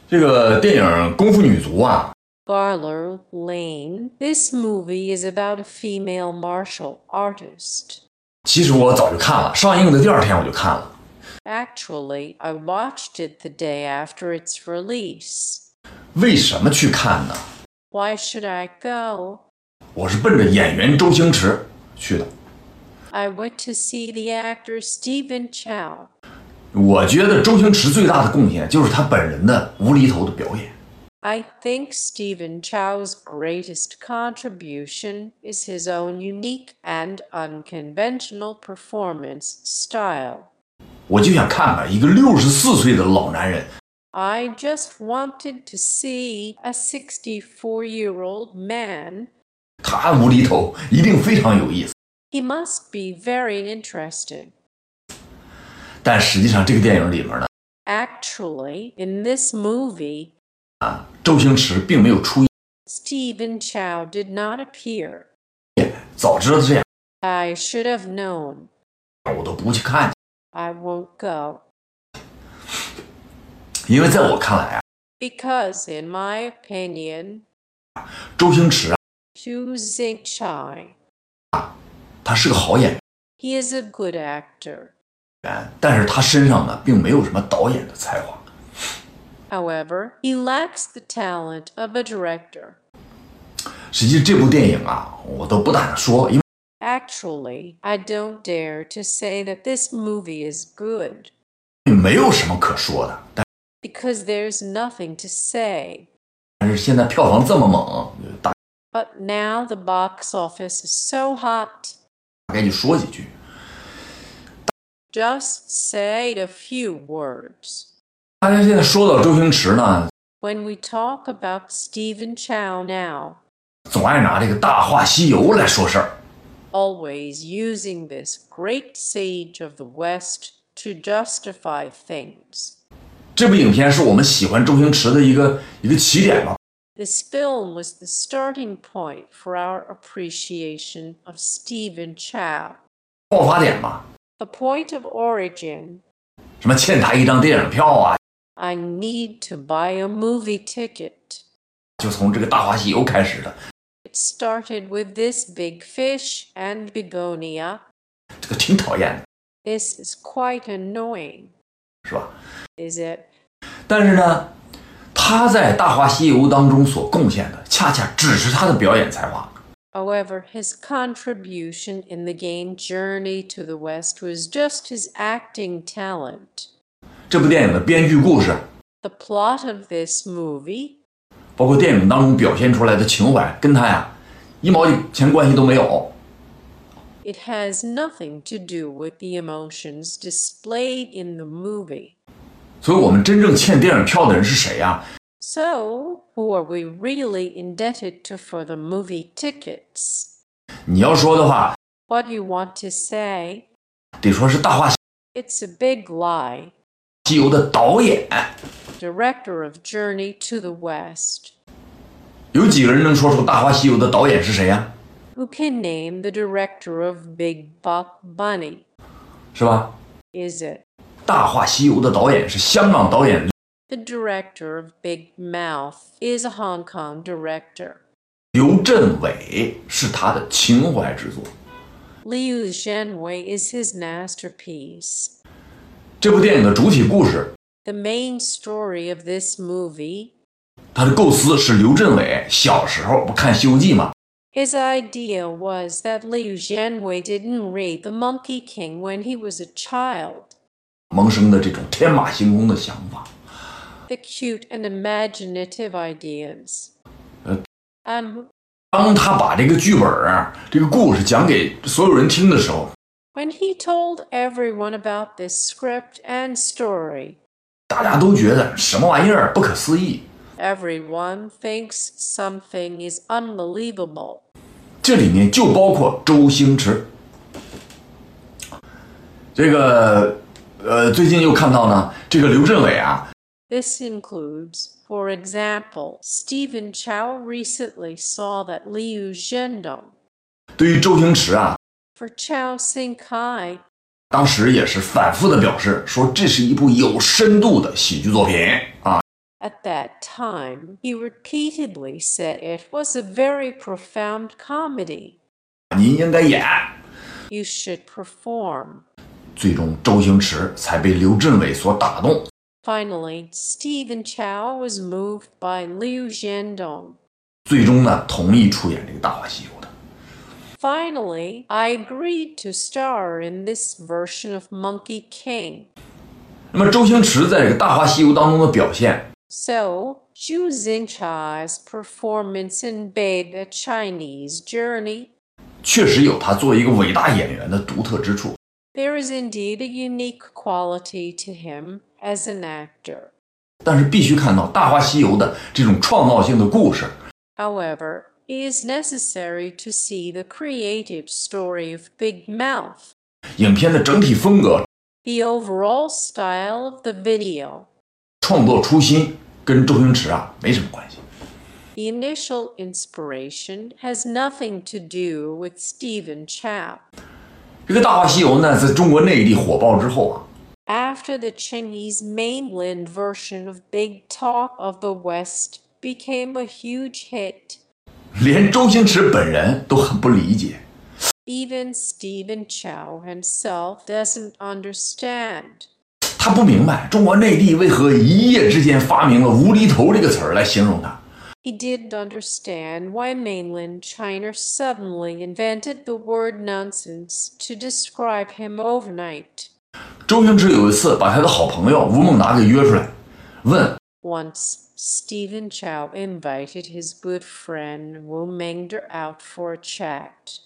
这个电影《功夫女足》啊， Barlow Lane. This movie is about a female martial artist. 其实我早就看了，上映的第二天我就看了。 Actually, I watched it the day after its release. 为什么去看呢？ Why should I go? 我是奔着演员周星驰去的。 I went to see the actor Stephen Chow. 我觉得周星驰最大的贡献就是他本人的无厘头的表演。 I think Stephen Chow's greatest contribution is his own unique and unconventional performance style. 我就想看看一个64岁的老男人， I just wanted to see a 64-year-old man. 他无厘头一定非常有意思。 He must be very interesting. 但实际上这个电影里面呢， Actually, in this movie, 周星驰并没有出演。 Stephen Chow did not appear. 早知道这样， I should have known. 我都不去看， I won't go. 因为在我看来啊， Because, in my opinion, 周星驰啊， Xu Zingchai, 他是个好演 he is a good actor. 员，但是他身上呢，并没有什么导演的才华。 However, he lacks the talent of a director. 实际这部电影啊，我都不打算说，因为 Actually, I don't dare to say that this movie is good, 没有什么可说的。 because there's nothing to say. 但是现在票房这么猛，大 But now the box office is so hot. 概就说几句。 Just say a few words. 大家现在说到周星驰呢， When we talk about Stephen Chow now, 总爱拿这个《大话西游》来说事儿。 always using this great sage of the West to justify things. 这部影片是我们喜欢周星驰的一个起点吧。 This film was the starting point for our appreciation of Stephen Chow. 爆发点吧， The point of origin. 什么欠他一张电影票啊， I need to buy a movie ticket. 就从这个《大话西游》开始的。 It started with this big fish and begonia. 这个挺讨厌的， This is quite annoying, 是吧？ is it? 但是呢，他在《大话西游》当中所贡献的，恰恰只是他的表演才华。 However, his contribution in the game Journey to the West was just his acting talent. 这部电影的编剧故事， The plot of this movie, 包括电影当中表现出来的情怀，跟他呀一毛钱关系都没有。 it has nothing to do with the emotions displayed in the movie. 所以我们真正欠电影票的人是谁呀？ So, who are we really indebted to for the movie tickets? 你要说的话， What do you want to say? 得说是《大话 It's a big lie. 西游》的导演。 Director of Journey to the West. 有几个人能说出《大话西游》的导演是谁呀？ Who can name the director of Big Buck Bunny? 是吧？ Is it? 《大话西游》的导演是香港导演 The director of Big Mouth is a Hong Kong director. 刘镇伟，是他的情怀之作。 Liu Zhenwei is his masterpiece. 这部电影的主体故事， The main story of this movie, 它的构思是刘镇伟小时候不看《西游记》吗？ his idea was that Liu Zhenwei didn't read The Monkey King when he was a child. 萌生的这种天马行空的想法。 The cute and imaginative ideas. And 当他把这个剧本这个故事讲给所有人听的时候， when he told everyone about this script and story, 大家都觉得什么玩意儿不可思议。 everyone thinks something is unbelievable. 这里面就包括周星驰。这个最近又看到呢，这个刘镇伟啊， This includes, for example, Stephen Chow recently saw that Liu Zhendong. 对于周星驰啊， For Chow Xing-kai, 当时也是反复的表示说，这是一部有深度的喜剧作品啊。 At that time, he repeatedly said it was a very profound comedy. 您应该演。 You should perform. 最终，周星驰才被刘镇伟所打动。 Finally, Stephen Chow was moved by Liu Zhendong. 最终呢，同意出演这个《大话西游》的。 Finally, I agreed to star in this version of Monkey King. 那么，周星驰在这个《大话西游》当中的表现， So, Zhu Xingchai's performance in Babe a Chinese Journey. 确实有他作为一个伟大演员的独特之处。 There is indeed a unique quality to him as an actor. 但是必须看到《大话西游》的这种创造性的故事。 However, it is necessary to see the creative story of Big Mouth. 影片的整体风格、 The overall style of the video. 创作初心跟周星驰没什么关系。 The initial inspiration has nothing to do with Stephen Chow. 这个《大话西游》呢，在中国内地火爆之后 After the Chinese mainland version of Big Talk of the West became a huge hit, 连周星驰本人都很不理解。 even Stephen Chow himself doesn't understand. 他不明白中国内地为何一夜之间发明了无厘头这个词儿来形容他。 He didn't understand why mainland China suddenly invented the word nonsense to describe him overnight. 周星驰有一次把他的好朋友吴孟达给约出来，问 Once, Stephen Chow invited his good friend Wu Mengder out for a chat.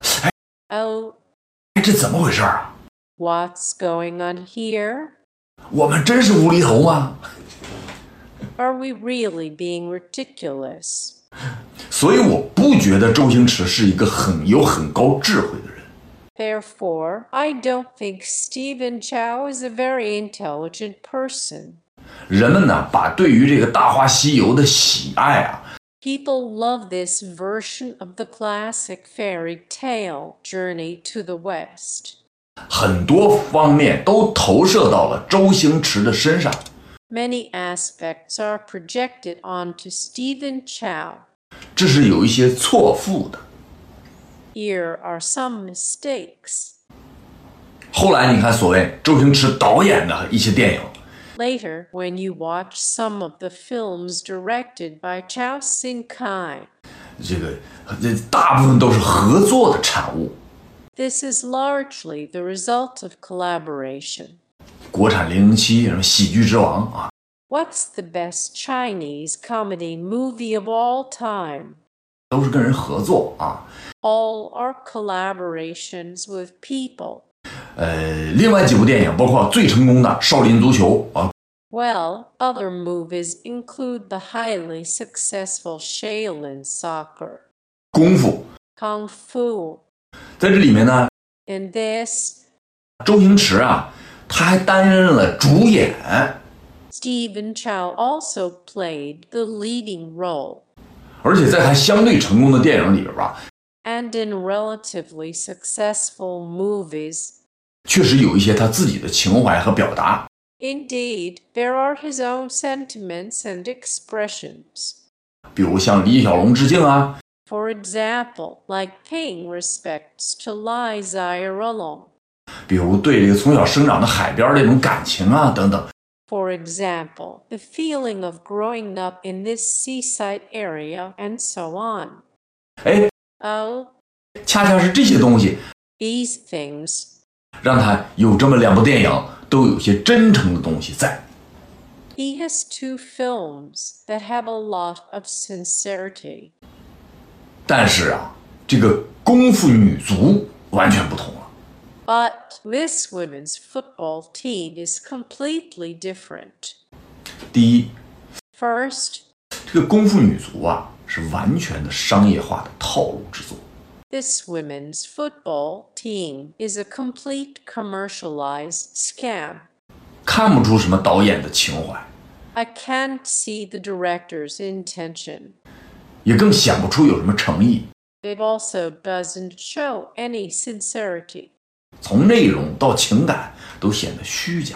Oh, 这怎么回事啊？ what's going on here? 我们真是无厘头吗？ Are we really being ridiculous? 所以我不觉得周星驰是一个有很高智慧的人。 Therefore, I don't think Stephen Chow is a very intelligent person. 人们呢，把对于这个《大话西游》的喜爱 People love this version of the classic fairy tale Journey to the West. 很多方面都投射到了周星驰的身上。 Many aspects are projected onto Stephen Chow. 这是有一些错付的。 Here are some mistakes. 后来你看，所谓周星驰导演的一些电影， Later, when you watch some of the films directed by Chow Sin-kai, 这大部分都是合作的产物。 this is largely the result of collaboration. 国产007什么喜剧之王 What's the best Chinese comedy movie of all time? 都是跟人合作 All are collaborations with people. 另外几部电影包括最成功的《少林足球》 Well, other movies include the highly successful Shaolin Soccer, 功夫。 Kung Fu. 在这里面呢， In this, 周星驰他还担任了主演。 Stephen Chow also played the leading role. 而且在他相对成功的电影里边 And in relatively successful movies, 确实有一些他自己的情怀和表达。 indeed, there are his own sentiments and expressions. 比如向李小龙致敬 For example, like paying respects to Lai Zhairalong. 比如对这个从小生长的海边这种感情等等。 For example, the feeling of growing up in this seaside area, and so on. 哎， Oh, 恰恰是这些东西 these things. 让他有这么两部电影都有些真诚的东西在。 He has two films that have a lot of sincerity. 但是这个功夫女足完全不同了。 But this women's football team is completely different. 第一， First, 这个功夫女足是完全的商业化的套路制作。 this women's football team is a complete commercialized scam. 看不出什么导演的情怀， I can't see the director's intention. 也更想不出有什么诚意。 It also doesn't show any sincerity. 从内容到情感都显得虚假。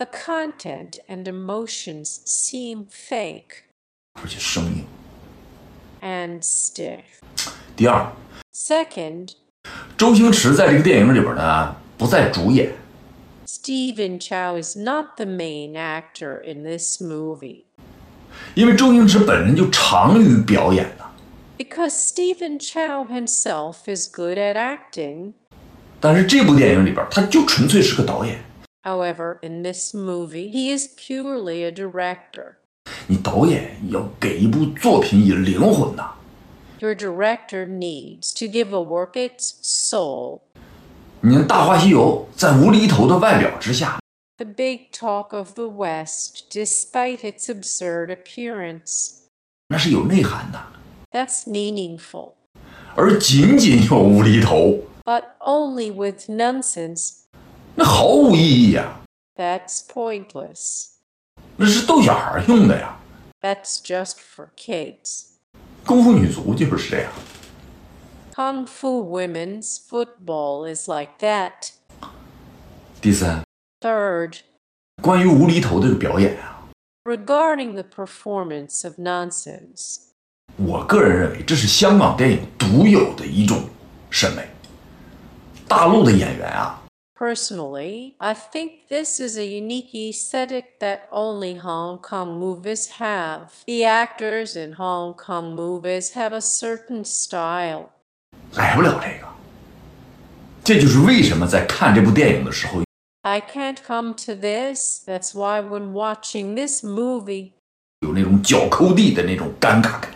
The content and emotions seem fake 而且生硬。 and stiff. 第二， Second, 周星驰在这个电影里边呢不再主演， Stephen Chow is not the main actor in this movie 因为周星驰本身就长于表演的。 because Stephen Chow himself is good at acting. 但是这部电影里边他就纯粹是个导演。 However, in this movie, he is purely a director. 你导演要给一部作品以灵魂呐。 Your director needs to give a work its soul. 你看《大话西游》在无厘头的外表之下， The big talk of the West, despite its absurd appearance. 那是有内涵的， That's meaningful. 而仅仅有无厘头， But only with nonsense. 那毫无意义啊， That's pointless. 那是逗小孩用的呀。 That's just for kids. 功夫女足就是这样。 Kung Fu women's football is like that. 第三， Third, 关于无厘头这个表演啊， regarding the performance of nonsense. 我个人认为这是香港电影独有的一种审美。大陆的演员啊， Personally, I think this is a unique aesthetic that only Hong Kong movies have. The actors in Hong Kong movies have a certain style. 来不了这个。这就是为什么在看这部电影的时候， I can't come to this. That's why when watching this movie, 有那种脚抠地的那种尴尬感。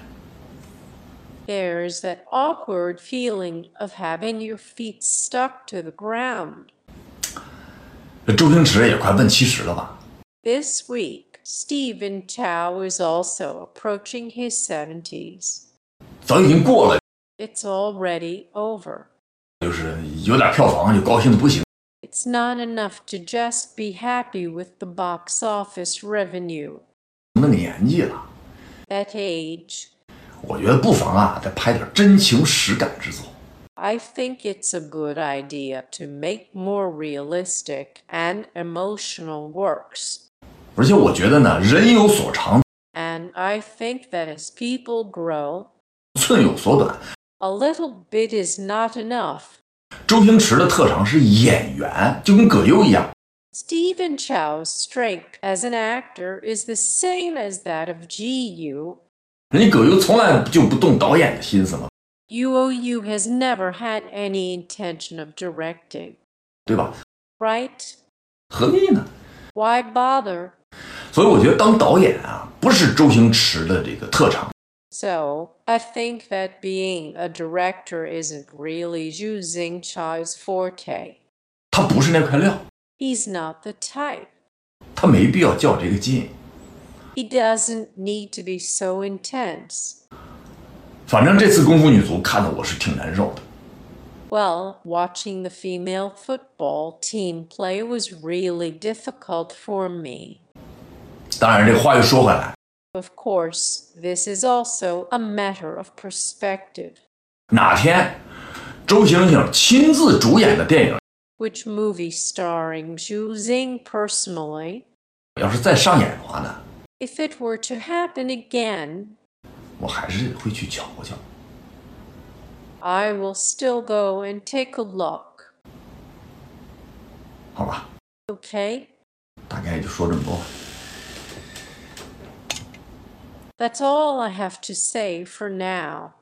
there's that awkward feeling of having your feet stuck to the ground. 周星驰也快奔70了吧？ This week, Stephen Chow is also approaching his 70s. 早已经过了， It's already over. 就是有点票房就高兴的不行。 It's not enough to just be happy with the box office revenue. 那个年纪了， That age, 我觉得不妨啊，再拍点真情实感之作。 I think it's a good idea to make more realistic and emotional works. 而且我觉得呢，人有所长， And I think that as people grow, 寸有所短。 a little bit is not enough. 周星驰的特长是演员，就跟葛优一样。 Stephen Chow's strength as an actor is the same as that of Ji-Yu. 人家葛优从来就不动导演的心思嘛， Yu has never had any intention of directing, 对吧？ right? 何必呢？ Why bother? 所以我觉得当导演啊，不是周星驰的这个特长。 So, I think that being a director isn't really Zhu Xingchai's forte. 他不是那块料， He's not the type. 他没必要较这个劲。 He doesn't need to be so intense. 反正这次功夫女足看得我是挺难受的。 Well, watching the female football team play was really difficult for me. 当然，这话又说回来， Of course, this is also a matter of perspective. 哪天周星星亲自主演的电影， Which movie starring Zhu Xing personally, 要是再上演的话呢， if it were to happen again, 我还是会去瞧瞧。 I will still go and take a look. 好吧， Okay? 大概就说这么多。 That's all I have to say for now.